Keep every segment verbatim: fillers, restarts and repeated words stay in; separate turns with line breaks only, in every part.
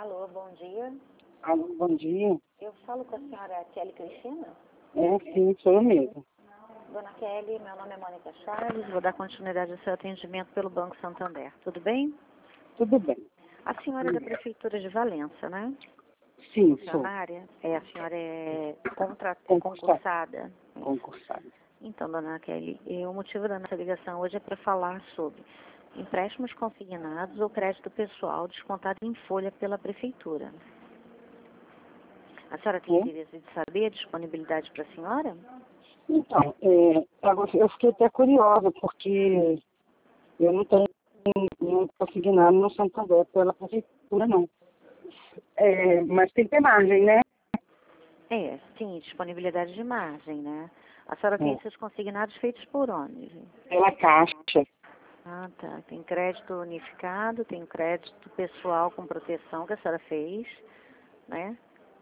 Alô, bom dia.
Alô, bom dia.
Eu falo com a senhora Kelly Cristina?
É, sim, sou eu mesmo.
Dona Kelly, meu nome é Mônica Chaves, vou dar continuidade ao seu atendimento pelo Banco Santander. Tudo bem?
Tudo bem.
A senhora é da Prefeitura de Valença, né?
Sim, sou.
Funcionária? É, a senhora é contra...
Concursada.
concursada?
Concursada.
Então, dona Kelly, eh, o motivo da nossa ligação hoje é para falar sobre empréstimos consignados ou crédito pessoal descontado em folha pela Prefeitura. A senhora tem
É?
interesse de saber a disponibilidade para a senhora?
Então, é, agora eu fiquei até curiosa, porque eu não tenho nenhum consignado no Santander pela Prefeitura, não. É, mas tem que ter margem, né?
É, sim, disponibilidade de margem, né? A senhora tem
É.
esses consignados feitos por onde?
Pela Caixa.
Ah, tá. Tem crédito unificado, tem crédito pessoal com proteção que a senhora fez, né?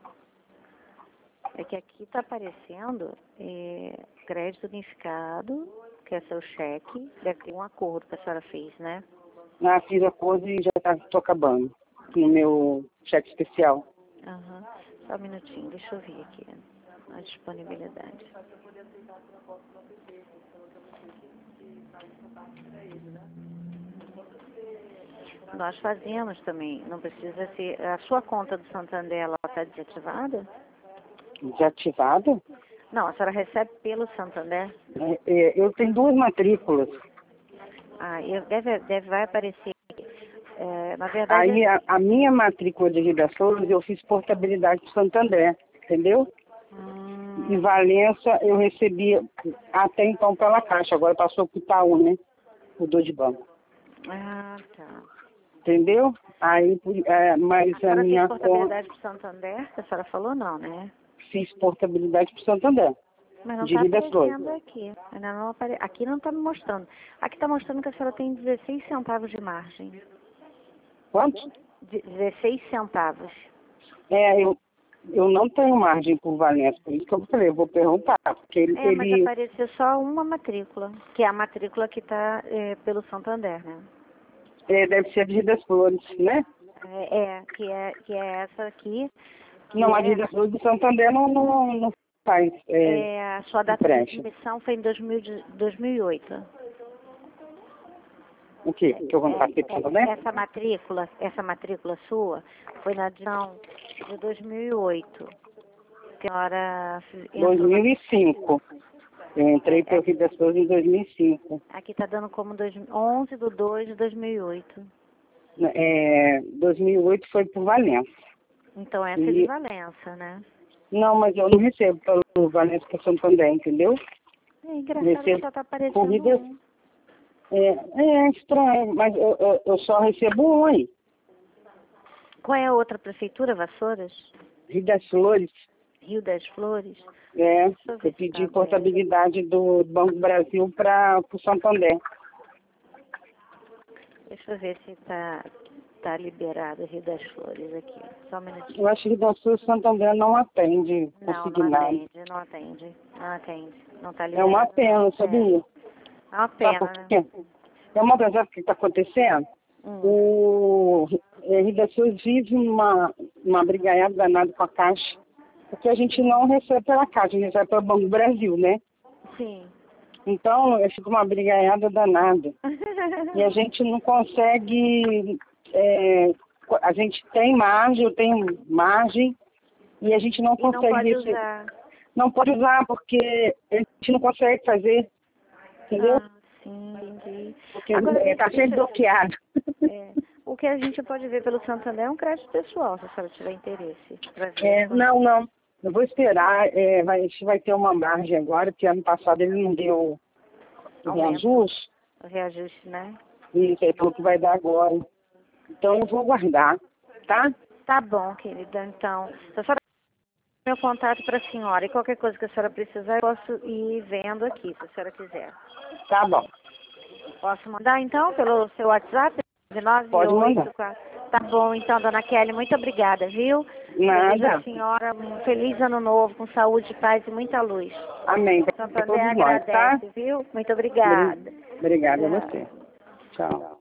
É que aqui está aparecendo é, crédito unificado, que é seu cheque, deve ter um acordo que a senhora fez, né?
Ah, fiz a coisa e já estou acabando no meu cheque especial.
Aham. Só um minutinho, deixa eu ver aqui a disponibilidade. Nós fazemos também, não precisa ser... A sua conta do Santander, ela está desativada?
Desativado?
Não, a senhora recebe pelo Santander?
É, é, eu tenho duas matrículas.
Ah, eu, deve, deve, vai aparecer... É, na verdade...
Aí a, a minha matrícula de Rio das Flores eu fiz portabilidade para Santander, entendeu?
Hum,
Em Valença eu recebia até então pela Caixa, agora passou para o Itaú, né? Mudou de banco.
ah, tá.
Entendeu? Aí, é, mas
A
a
senhora fez
minha
portabilidade para o Santander? A senhora falou não, né?
fiz portabilidade para Santander,
Mas não
de
está
Rio das Flores.
aparecendo aqui. Ainda não apare... Aqui não está me mostrando. Aqui está mostrando que a senhora tem dezesseis centavos de margem.
Quanto?
De- dezesseis centavos.
É, eu, eu não tenho margem por Valença, por isso que eu falei, eu vou perguntar, porque ele,
É, mas
ele
apareceu só uma matrícula, que é a matrícula que está é, pelo Santander, né?
é, deve ser de Rio das Flores, né?
É, é, que é, que é essa aqui, que
Não, a de Rio
é,
das Flores do Santander não, não, não faz é,
é a sua data de
empréstimo.
admissão foi em dois mil, de- dois mil e oito.
O quê? Que eu vou
É,
passei para
é,
Santander?
essa matrícula, essa matrícula sua foi na admissão de dois mil e oito. Que a senhora entrou na...
dois mil e cinco. Eu entrei
É,
para o Rio das Flores em dois mil e cinco.
aqui está dando como dois, onze de dois de dois mil e oito.
É, dois mil e oito foi por Valença.
Então essa é de
E,
Valença, né?
não, mas eu não recebo pelo Valença para Santander, entendeu?
É engraçado que
Recebo
só está
por
aparecendo
Rio das...
um.
É, é estranho, mas eu, eu, eu só recebo um aí.
Qual é a outra prefeitura, Vassouras?
Rio das Flores.
Rio das Flores?
É,
Deixa eu ver
eu
se está
pedi
aberto.
portabilidade do Banco do Brasil para o Santander.
Deixa eu ver se está tá liberado Rio das Flores aqui. Só um minutinho.
Eu acho que Rio das Flores e Santander não atende
Não, não
consignado.
atende, não atende. Não atende. Não está
É uma
liberado.
pena,
É,
sabia?
é uma
Sabe por
pena, né?
quê? É uma pena, sabe o que está acontecendo?
Hum.
O é, Rio das Flores vive uma, uma brigaiada danada com a Caixa, porque a gente não recebe pela Caixa, a gente recebe pelo Banco do Brasil, né?
Sim.
Então, fica uma brigaiada danada. E a gente não consegue... é, a gente tem margem, eu tenho margem, e a gente não
E não
consegue
pode
receber.
usar.
Não pode usar, porque a gente não consegue fazer, entendeu?
Ah, sim, entendi.
Porque
Agora,
está
deixa,
sempre
deixa,
bloqueado.
é, o que a gente pode ver pelo Santander é um crédito pessoal, se a senhora tiver interesse. Pra ver
É,
quando...
não, não. Eu vou esperar. É, vai, a gente vai ter uma margem agora, que ano passado ele não deu o
Aumento,
reajuste.
o reajuste, né?
E ele falou que vai dar agora. Então eu vou guardar, tá?
Tá bom, querida. Então, se a senhora tem meu contato para a senhora e qualquer coisa que a senhora precisar, eu posso ir vendo aqui, se a senhora quiser.
Tá bom.
Posso mandar, então, pelo seu WhatsApp?
Pode mandar.
nove oito quatro. Tá bom, então, dona Kelly, muito obrigada, viu? Desejo
Nada.
à senhora um feliz ano novo, com saúde, paz e muita luz.
Amém. Para
Santander
todos nós, tá?
agradece, viu? Muito
Obri-
obrigada.
Obrigada a
Tchau.
você. Tchau.